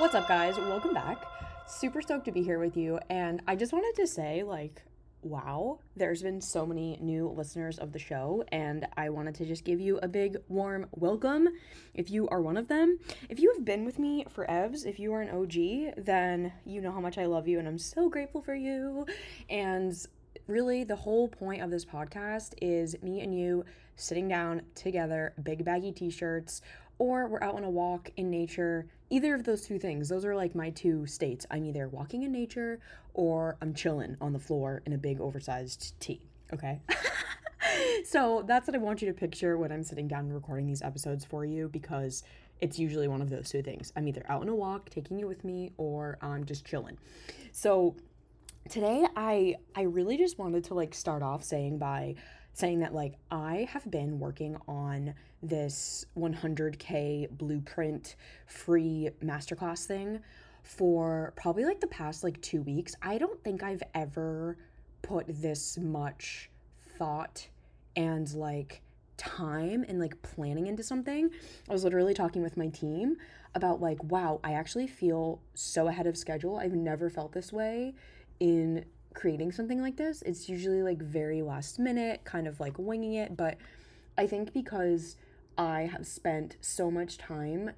What's up, guys? Welcome back. Super stoked to be here with you. And I just wanted to say, wow, there's been so many new listeners of the show. And I wanted to just give you a big, warm welcome if you are one of them. If you have been with me for EVs, if you are an OG, then you know how much I love you. And I'm so grateful for you. And really, the whole point of this podcast is me and you sitting down together, big baggy t-shirts, or we're out on a walk in nature. Either of those two things. Those are like my two states. I'm either walking in nature or I'm chilling on the floor in a big oversized tee. Okay? So that's what I want you to picture when I'm sitting down and recording these episodes for you, because it's usually one of those two things. I'm either out on a walk, taking you with me, or I'm just chilling. So today I really just wanted to start off saying that I have been working on this 100K blueprint free masterclass thing for probably the past 2 weeks. I don't think I've ever put this much thought and time and planning into something. I was literally talking with my team about wow, I actually feel so ahead of schedule. I've never felt this way in creating something like this. It's usually very last minute, kind of winging it, but I think because I have spent so much time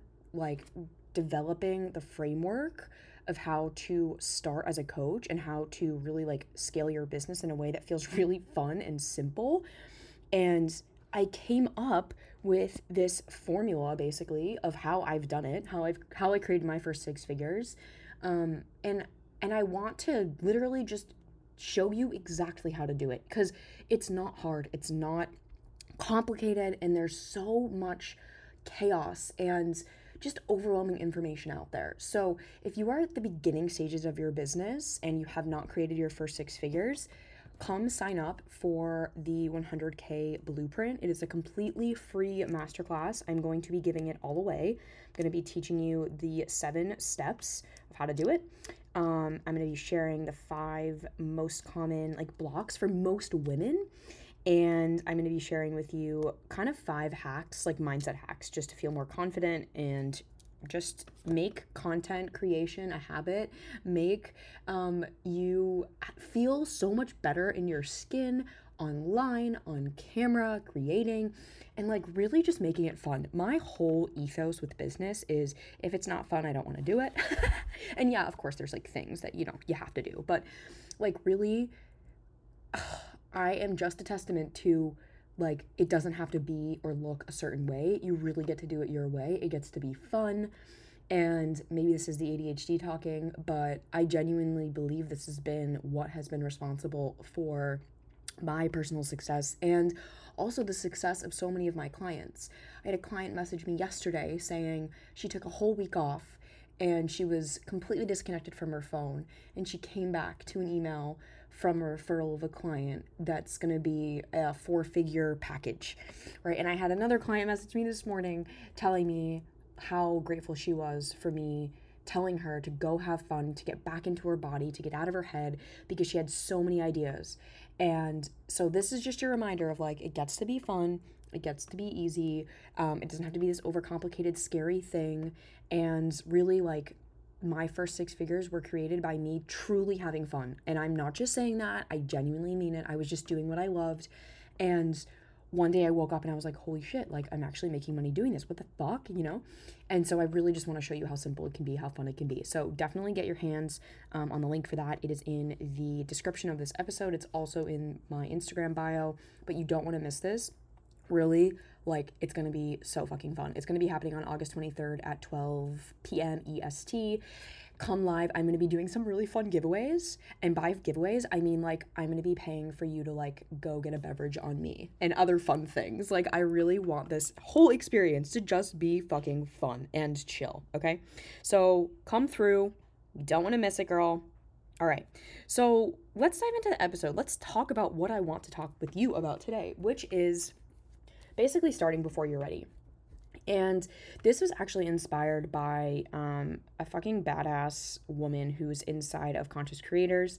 developing the framework of how to start as a coach and how to really scale your business in a way that feels really fun and simple. And I came up with this formula basically of how I've done it, how I created my first six figures. And I want to literally just show you exactly how to do it, because it's not hard, it's not complicated, and there's so much chaos and just overwhelming information out there. So if you are at the beginning stages of your business and you have not created your first six figures, come sign up for the 100K Blueprint. It is a completely free masterclass. I'm going to be giving it all away. I'm going to be teaching you the 7 steps of how to do it. I'm going to be sharing the 5 most common blocks for most women. And I'm going to be sharing with you kind of 5 hacks, mindset hacks, just to feel more confident and just make content creation a habit, make you feel so much better in your skin, online, on camera, creating, and really just making it fun. My whole ethos with business is if it's not fun, I don't want to do it. And yeah, of course, there's things that, you have to do, but really, I am just a testament to it doesn't have to be or look a certain way. You really get to do it your way. It gets to be fun. And maybe this is the ADHD talking, but I genuinely believe this has been what has been responsible for my personal success and also the success of so many of my clients. I had a client message me yesterday saying she took a whole week off and she was completely disconnected from her phone, and she came back to an email from a referral of a client that's going to be a 4-figure package, right? And I had another client message me this morning telling me how grateful she was for me telling her to go have fun, to get back into her body, to get out of her head, because she had so many ideas. And so this is just a reminder of it gets to be fun, it gets to be easy, it doesn't have to be this overcomplicated, scary thing. And really, my first 6 figures were created by me truly having fun. And I'm not just saying that, I genuinely mean it. I was just doing what I loved. And one day I woke up and I was like, holy shit, I'm actually making money doing this. What the fuck, And so I really just want to show you how simple it can be, how fun it can be. So definitely get your hands on the link for that. It is in the description of this episode. It's also in my Instagram bio, but you don't want to miss this. Really, it's going to be so fucking fun. It's going to be happening on August 23rd at 12 p.m. EST. Come live. I'm going to be doing some really fun giveaways. And by giveaways, I mean, I'm going to be paying for you to, go get a beverage on me and other fun things. I really want this whole experience to just be fucking fun and chill, okay? So come through. You don't want to miss it, girl. All right. So let's dive into the episode. Let's talk about what I want to talk with you about today, which is basically starting before you're ready. And this was actually inspired by a fucking badass woman who's inside of Conscious Creators.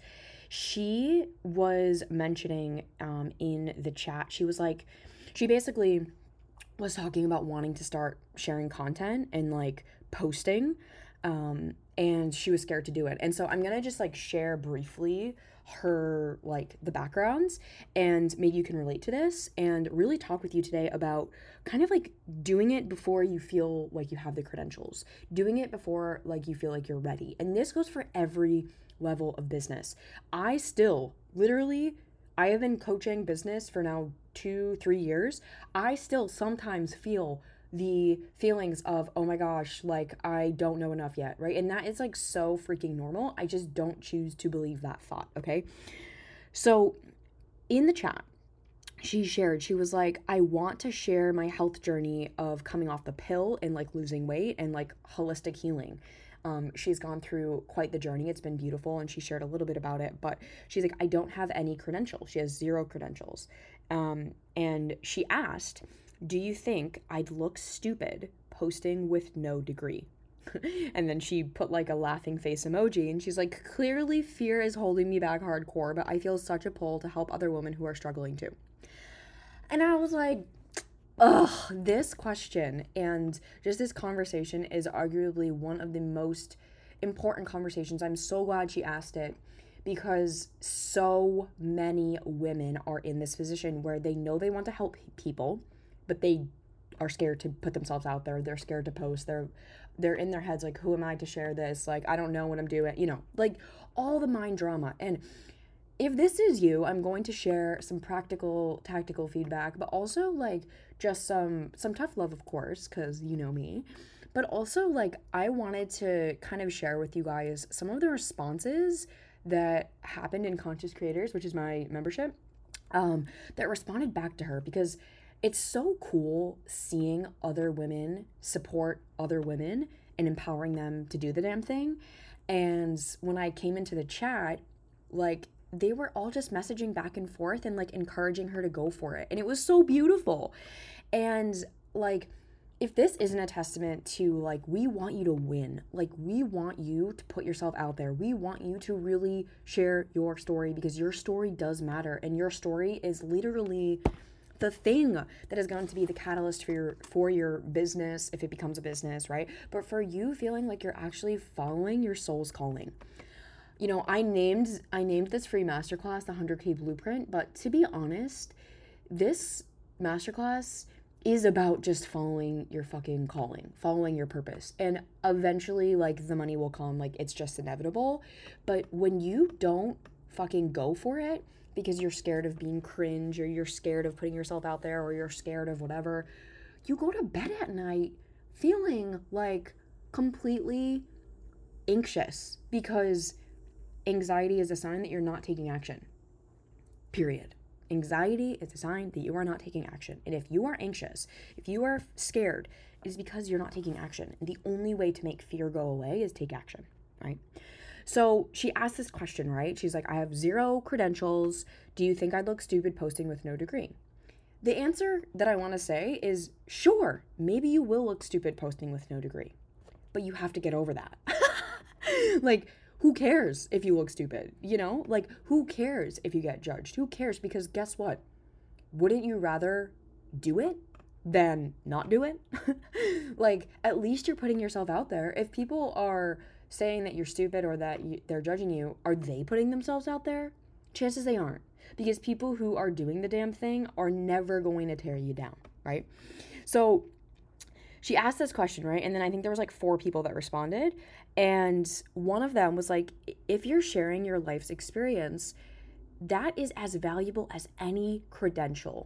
She was mentioning in the chat, she basically was talking about wanting to start sharing content and posting And she was scared to do it. And so I'm gonna just like share briefly her like the backgrounds, and maybe you can relate to this and really talk with you today about kind of like doing it before you feel like you have the credentials, doing it before like you feel like you're ready. And this goes for every level of business. I still literally, I have been coaching business for now 2-3 years. I still sometimes feel the feelings of, oh my gosh, like I don't know enough yet, right? And that is like so freaking normal. I just don't choose to believe that thought, okay? So in the chat, she shared, she was like, I want to share my health journey of coming off the pill and like losing weight and like holistic healing. She's gone through quite the journey. It's been beautiful, and she shared a little bit about it, but she's like, I don't have any credentials. She has 0 credentials. And she asked, do you think I'd look stupid posting with no degree? And then she put like a laughing face emoji, and she's like, clearly fear is holding me back hardcore, but I feel such a pull to help other women who are struggling too. And I was like, ugh, this question and just this conversation is arguably one of the most important conversations. I'm so glad she asked it, because so many women are in this position where they know they want to help people, but they are scared to put themselves out there. They're scared to post. They're in their heads like, who am I to share this? Like, I don't know what I'm doing, like all the mind drama. And if this is you, I'm going to share some practical, tactical feedback, but also like just some tough love, of course, because you know me. But also like I wanted to kind of share with you guys some of the responses that happened in Conscious Creators, which is my membership, that responded back to her, because it's so cool seeing other women support other women and empowering them to do the damn thing. And when I came into the chat, like they were all just messaging back and forth and like encouraging her to go for it. And it was so beautiful. And like, if this isn't a testament to like, we want you to win, like we want you to put yourself out there. We want you to really share your story, because your story does matter. And your story is literally the thing that is going to be the catalyst for your business, if it becomes a business, right? But for you feeling like you're actually following your soul's calling. I named this free masterclass the 100K Blueprint, but to be honest, this masterclass is about just following your fucking calling, following your purpose. And eventually, like, the money will come, like, it's just inevitable. But when you don't fucking go for it because you're scared of being cringe, or you're scared of putting yourself out there, or you're scared of whatever, you go to bed at night feeling like completely anxious, because anxiety is a sign that you're not taking action. Period. Anxiety is a sign that you are not taking action. And if you are anxious, if you are scared, it is because you're not taking action. And the only way to make fear go away is take action, right? So she asked this question, right? She's like, I have 0 credentials. Do you think I'd look stupid posting with no degree? The answer that I want to say is, sure, maybe you will look stupid posting with no degree, but you have to get over that. Like, who cares if you look stupid? Like, who cares if you get judged? Who cares? Because guess what? Wouldn't you rather do it than not do it? Like, at least you're putting yourself out there. If people are saying that you're stupid, or that they're judging you, are they putting themselves out there? Chances they aren't, because people who are doing the damn thing are never going to tear you down, right? So she asked this question, right? And then I think there was like 4 people that responded. And one of them was like, if you're sharing your life's experience, that is as valuable as any credentialed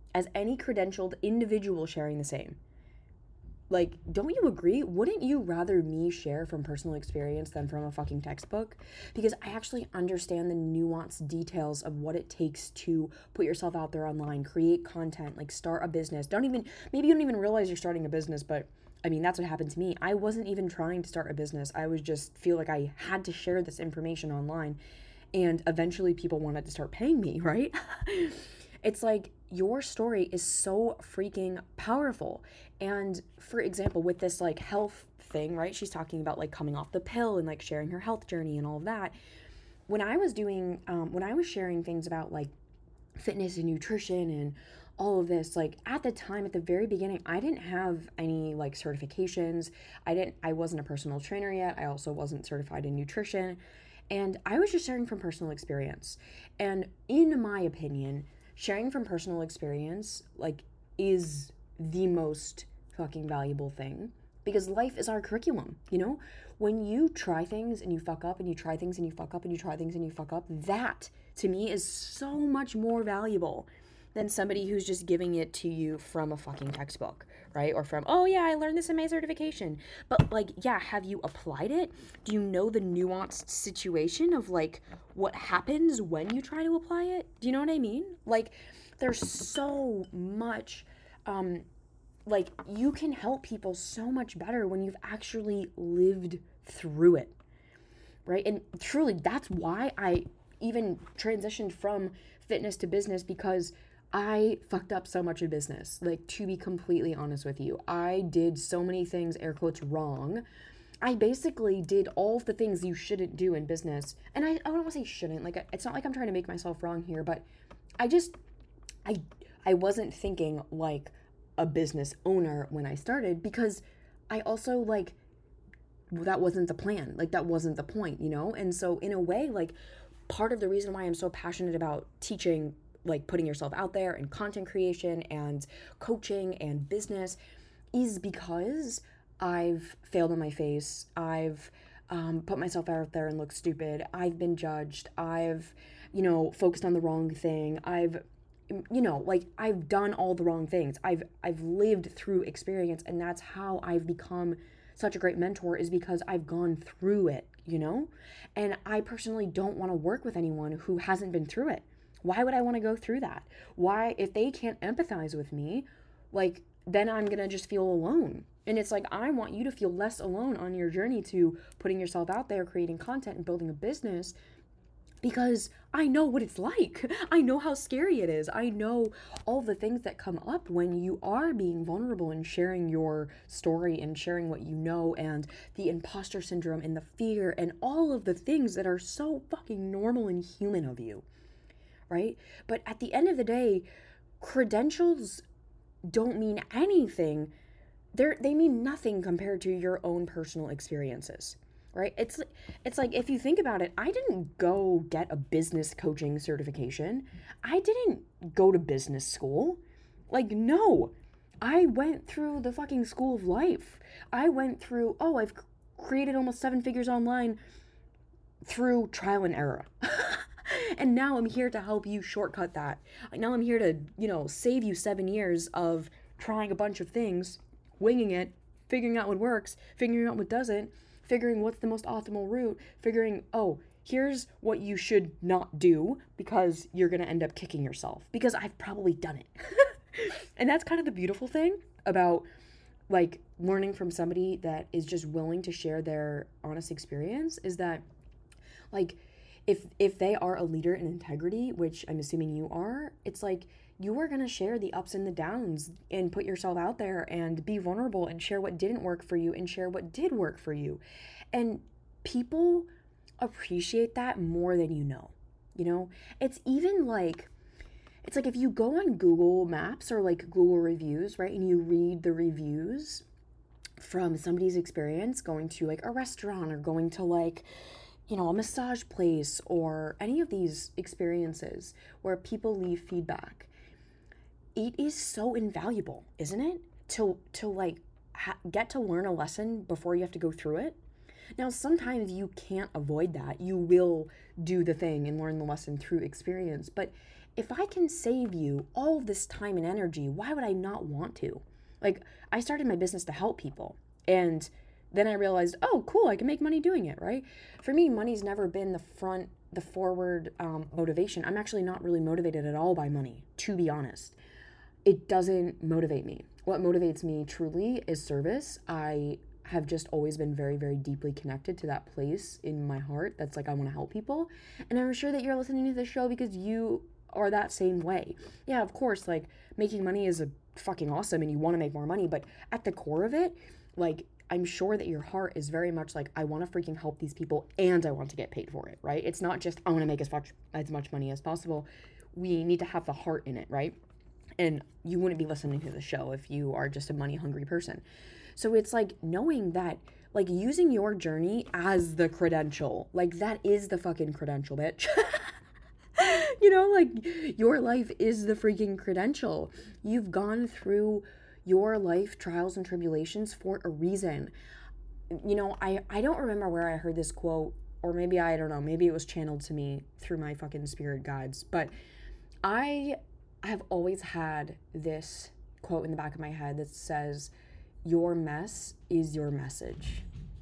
individual sharing the same. Like, don't you agree? Wouldn't you rather me share from personal experience than from a fucking textbook? Because I actually understand the nuanced details of what it takes to put yourself out there online, create content, like start a business. Maybe you don't even realize you're starting a business, but I mean, that's what happened to me. I wasn't even trying to start a business. I was just feel like I had to share this information online, and eventually people wanted to start paying me, right? It's like, your story is so freaking powerful. And for example, with this like health thing, right? She's talking about like coming off the pill and like sharing her health journey and all of that. When I was sharing things about like fitness and nutrition and all of this, like at the time, at the very beginning, I didn't have any like certifications. I wasn't a personal trainer yet. I also wasn't certified in nutrition. And I was just sharing from personal experience. And in my opinion, sharing from personal experience, like, is the most fucking valuable thing, because life is our curriculum, you know? When you try things and you fuck up, and you try things and you fuck up, and you try things and you fuck up, that to me is so much more valuable than somebody who's just giving it to you from a fucking textbook, right? Or from, oh yeah, I learned this in my certification. But like, yeah, have you applied it? Do you know the nuanced situation of like what happens when you try to apply it? Do you know what I mean? Like, there's so much, like, you can help people so much better when you've actually lived through it, right? And truly, that's why I even transitioned from fitness to business, because I fucked up so much in business. Like, to be completely honest with you, I did so many things, air quotes, wrong. I basically did all of the things you shouldn't do in business. And I don't want to say shouldn't, like, it's not like I'm trying to make myself wrong here, but I just, I, I wasn't thinking like a business owner when I started, because I also, like, that wasn't the plan. Like, that wasn't the point, you know? And so in a way, like, part of the reason why I'm so passionate about teaching, like putting yourself out there and content creation and coaching and business, is because I've failed on my face. I've put myself out there and looked stupid. I've been judged. I've, focused on the wrong thing. Like, I've done all the wrong things. I've lived through experience, and that's how I've become such a great mentor, is because I've gone through it, And I personally don't want to work with anyone who hasn't been through it. Why would I want to go through that? Why, if they can't empathize with me, like, then I'm going to just feel alone. And it's like, I want you to feel less alone on your journey to putting yourself out there, creating content and building a business, because I know what it's like. I know how scary it is. I know all the things that come up when you are being vulnerable and sharing your story and sharing what you know, and the imposter syndrome and the fear and all of the things that are so fucking normal and human of you, right? But at the end of the day, credentials don't mean anything. They mean nothing compared to your own personal experiences, right? It's like, if you think about it, I didn't go get a business coaching certification. I didn't go to business school. Like, no. I went through the fucking school of life. I went through, I've created almost 7 figures online through trial and error. And now I'm here to help you shortcut that. Now I'm here to, save you 7 years of trying a bunch of things, winging it, figuring out what works, figuring out what doesn't, figuring what's the most optimal route, figuring, here's what you should not do, because you're going to end up kicking yourself, because I've probably done it. And that's kind of the beautiful thing about, like, learning from somebody that is just willing to share their honest experience, is that, like, if they are a leader in integrity, which I'm assuming you are, it's like, you are going to share the ups and the downs and put yourself out there and be vulnerable and share what didn't work for you and share what did work for you. And people appreciate that more than you know. It's even like, it's like if you go on Google Maps or like Google reviews, right? And you read the reviews from somebody's experience going to like a restaurant, or going to like, a massage place, or any of these experiences where people leave feedback. It is so invaluable, isn't it? To like get to learn a lesson before you have to go through it. Now, sometimes you can't avoid that. You will do the thing and learn the lesson through experience. But if I can save you all of this time and energy, why would I not want to? Like, I started my business to help people. And then I realized, oh, cool, I can make money doing it, right? For me, money's never been the forward motivation. I'm actually not really motivated at all by money, to be honest. It doesn't motivate me. What motivates me truly is service. I have just always been very, very deeply connected to that place in my heart that's like, I want to help people. And I'm sure that you're listening to this show because you are that same way. Yeah, of course, like, making money is a fucking awesome and you want to make more money, but at the core of it, like, I'm sure that your heart is very much like, I want to freaking help these people and I want to get paid for it, right? It's not just, I want to make as much money as possible. We need to have the heart in it, right? And you wouldn't be listening to the show if you are just a money hungry person. So it's like knowing that, like, using your journey as the credential, like, that is the fucking credential, bitch. You know, like, your life is the freaking credential. You've gone through your life trials and tribulations for a reason. You know, I don't remember where I heard this quote, or maybe, I don't know, maybe it was channeled to me through my fucking spirit guides, but I have always had this quote in the back of my head that says, your mess is your message.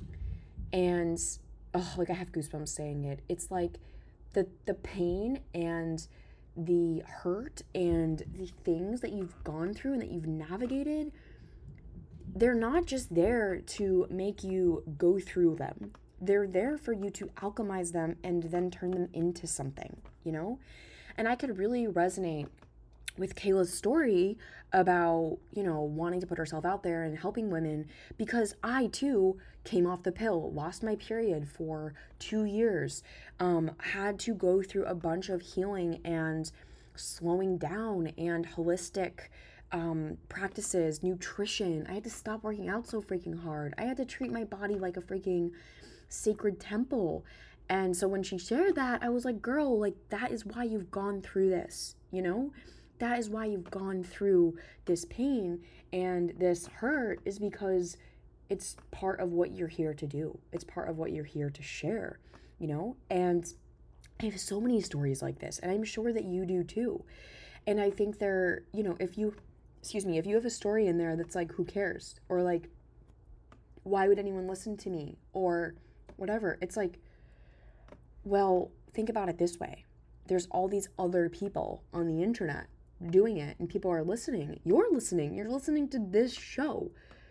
And oh, like, I have goosebumps saying it. It's like the pain and the hurt and the things that you've gone through and that you've navigated, they're not just there to make you go through them. They're there for you to alchemize them and then turn them into something, you know? And I could really resonate with Kayla's story about, you know, wanting to put herself out there and helping women, because I too came off the pill, lost my period for 2 years, had to go through a bunch of healing and slowing down and holistic practices, nutrition. I had to stop working out so freaking hard. I had to treat my body like a freaking sacred temple. And so when she shared that, I was like, girl, like, that is why you've gone through this, you know? That is why you've gone through this pain and this hurt, is because it's part of what you're here to do. It's part of what you're here to share, you know? And I have so many stories like this, and I'm sure that you do too. And I think they're, you know, if you have a story in there that's like, who cares? Or like, why would anyone listen to me? Or whatever. It's like, well, think about it this way. There's all these other people on the internet doing it, and people are listening. You're listening to this show.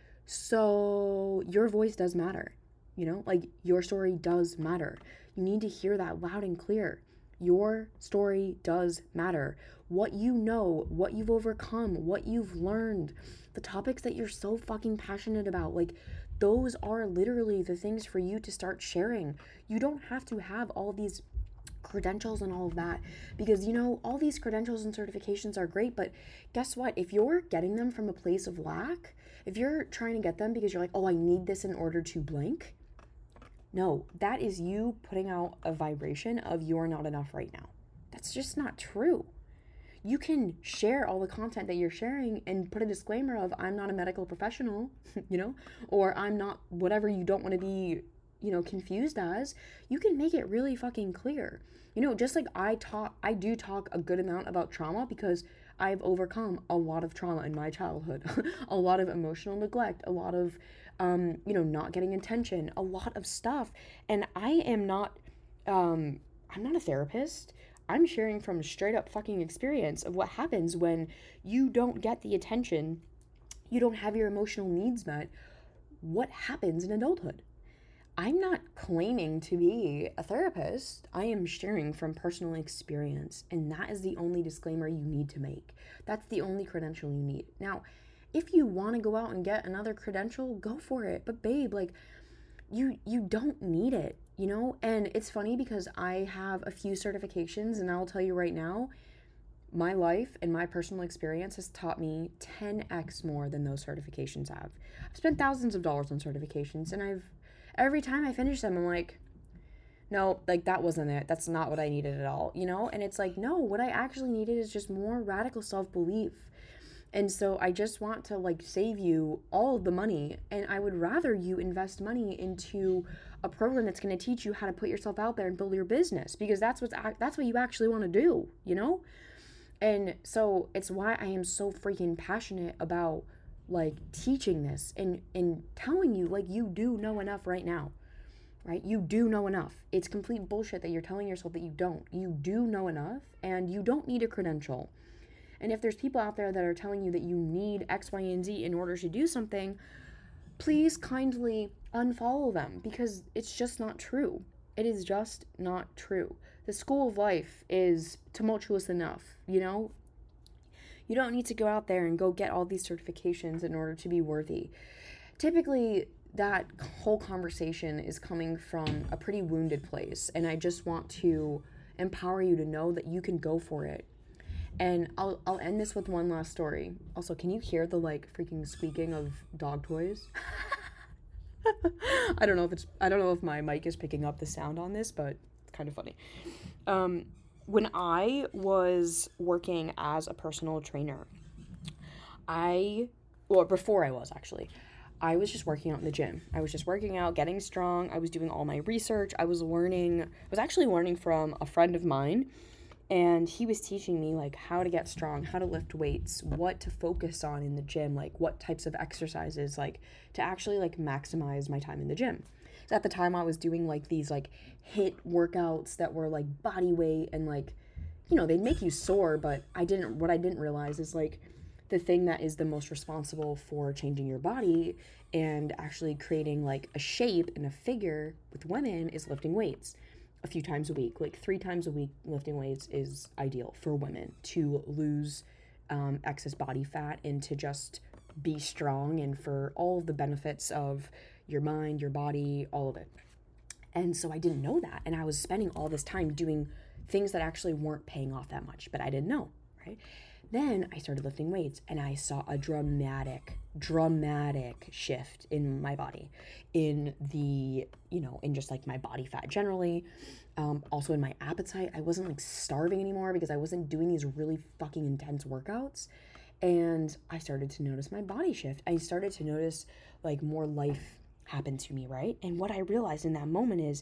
So your voice does matter, you know, like, your story does matter. You need to hear that loud and clear. Your story does matter. What you know, what you've overcome, what you've learned, the topics that you're so fucking passionate about, like, those are literally the things for you to start sharing. You don't have to have all these credentials and all of that, because, you know, all these credentials and certifications are great, but guess what? If you're getting them from a place of lack, if you're trying to get them because you're like, oh, I need this in order to blank, no, that is you putting out a vibration of you're not enough right now. That's just not true. You can share all the content that you're sharing and put a disclaimer of, I'm not a medical professional, you know, or I'm not whatever you don't want to be, you know, confused as. You can make it really fucking clear. You know, just like I do talk a good amount about trauma, because I've overcome a lot of trauma in my childhood, a lot of emotional neglect, a lot of, you know, not getting attention, a lot of stuff. And I am not, I'm not a therapist. I'm sharing from straight up fucking experience of what happens when you don't get the attention, you don't have your emotional needs met. What happens in adulthood? I'm not claiming to be a therapist. I am sharing from personal experience, and that is the only disclaimer you need to make. That's the only credential you need. Now, if you want to go out and get another credential, go for it. But babe, like, you don't need it, you know? And it's funny because I have a few certifications, and I'll tell you right now, my life and my personal experience has taught me 10x more than those certifications have. I've spent thousands of dollars on certifications, and every time I finish them, I'm like, no, like, that wasn't it. That's not what I needed at all, you know? And it's like, no, what I actually needed is just more radical self-belief. And so I just want to, like, save you all of the money, and I would rather you invest money into a program that's going to teach you how to put yourself out there and build your business, because that's what you actually want to do, you know? And so it's why I am so freaking passionate about, like, teaching this and telling you, like, you do know enough right now, right? You do know enough. It's complete bullshit that you're telling yourself that you don't. You do know enough, and you don't need a credential. And if there's people out there that are telling you that you need X, Y, and Z in order to do something, please kindly unfollow them, because it's just not true. It is just not true. The school of life is tumultuous enough, you know? You don't need to go out there and go get all these certifications in order to be worthy. Typically, that whole conversation is coming from a pretty wounded place, and I just want to empower you to know that you can go for it. And I'll end this with one last story. Also, can you hear the like freaking squeaking of dog toys? I don't know if my mic is picking up the sound on this, but it's kind of funny. When I was working as a personal trainer, before I was actually, I was just working out in the gym. I was just working out, getting strong. I was doing all my research. I was actually learning from a friend of mine, and he was teaching me like how to get strong, how to lift weights, what to focus on in the gym, like what types of exercises, like to actually like maximize my time in the gym. So at the time I was doing like these like HIIT workouts that were like body weight and like, they'd make you sore, but what I didn't realize is like the thing that is the most responsible for changing your body and actually creating like a shape and a figure with women is lifting weights a few times a week. Like 3 times a week lifting weights is ideal for women to lose excess body fat and to just be strong and for all of the benefits of your mind, your body, all of it. And so I didn't know that. And I was spending all this time doing things that actually weren't paying off that much, but I didn't know, right? Then I started lifting weights and I saw a dramatic shift in my body, in just like my body fat generally. Also in my appetite. I wasn't like starving anymore because I wasn't doing these really fucking intense workouts. And I started to notice my body shift. I started to notice like more life happen to me, right? And what I realized in that moment is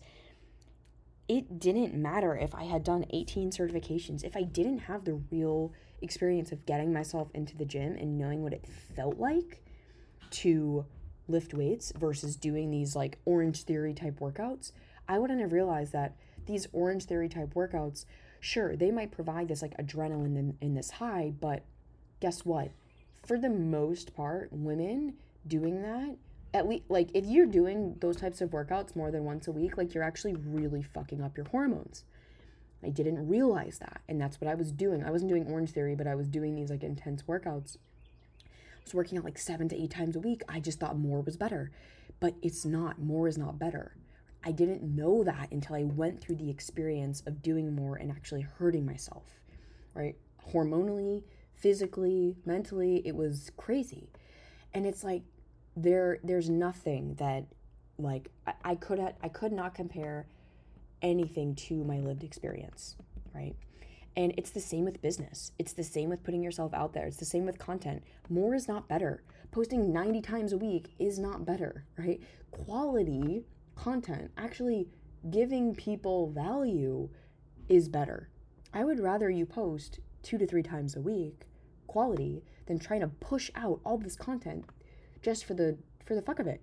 it didn't matter if I had done 18 certifications, if I didn't have the real experience of getting myself into the gym and knowing what it felt like to lift weights versus doing these like Orange Theory type workouts, I wouldn't have realized that these Orange Theory type workouts, sure, they might provide this like adrenaline in this high, but guess what? For the most part, women doing that, at least, like, if you're doing those types of workouts more than once a week, like, you're actually really fucking up your hormones. I didn't realize that, and that's what I was doing. I wasn't doing Orange Theory, but I was doing these, like, intense workouts. I was working out, like, 7 to 8 times a week. I just thought more was better, but it's not. More is not better. I didn't know that until I went through the experience of doing more and actually hurting myself, right? Hormonally, physically, mentally, it was crazy. And it's like, there's nothing that like I could not compare anything to my lived experience, right? And it's the same with business. It's the same with putting yourself out there. It's the same with content. More is not better. Posting 90 times a week is not better, right? Quality content, actually giving people value, is better. I would rather you post 2 to 3 times a week, quality, than trying to push out all this content just for the fuck of it,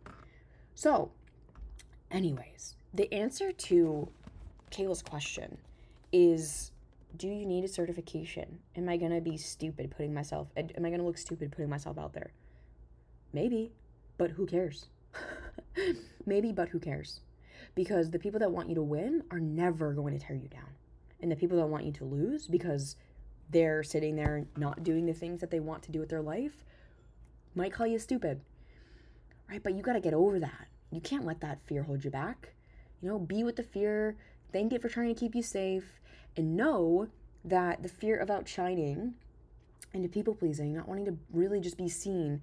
So, anyways, the answer to Kayla's question is, do you need a certification? Am I going to be stupid am I going to look stupid putting myself out there? Maybe, but who cares? Maybe, but who cares? Because the people that want you to win are never going to tear you down. And the people that want you to lose because they're sitting there not doing the things that they want to do with their life might call you stupid, right? But you got to get over that. You can't let that fear hold you back. Be with the fear, thank it for trying to keep you safe, and know that the fear of outshining and to people pleasing, not wanting to really just be seen,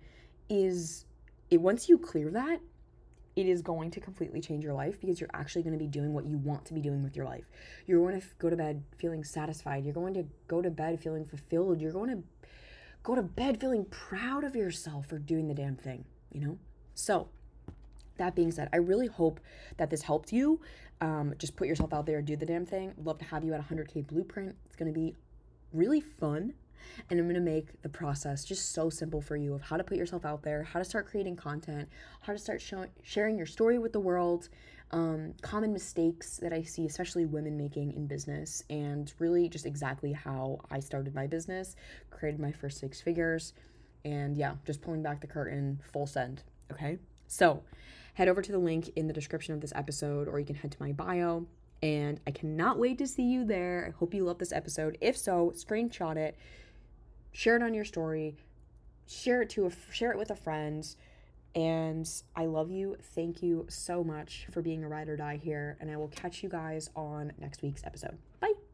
once you clear that, it is going to completely change your life because you're actually going to be doing what you want to be doing with your life. You're going to go to bed feeling satisfied. You're going to go to bed feeling fulfilled. You're going to go to bed feeling proud of yourself for doing the damn thing, So, that being said, I really hope that this helped you. Just put yourself out there, do the damn thing. I'd love to have you at 100K Blueprint. It's going to be really fun. And I'm going to make the process just so simple for you of how to put yourself out there, how to start creating content, how to start sharing your story with the world, common mistakes that I see, especially women making in business, and really just exactly how I started my business, created my first 6 figures, and yeah, just pulling back the curtain, full send, okay? So head over to the link in the description of this episode, or you can head to my bio, and I cannot wait to see you there. I hope you love this episode. If so, screenshot it, share it on your story, share it with a friend, and I love you. Thank you so much for being a ride or die here, and I will catch you guys on next week's episode. Bye.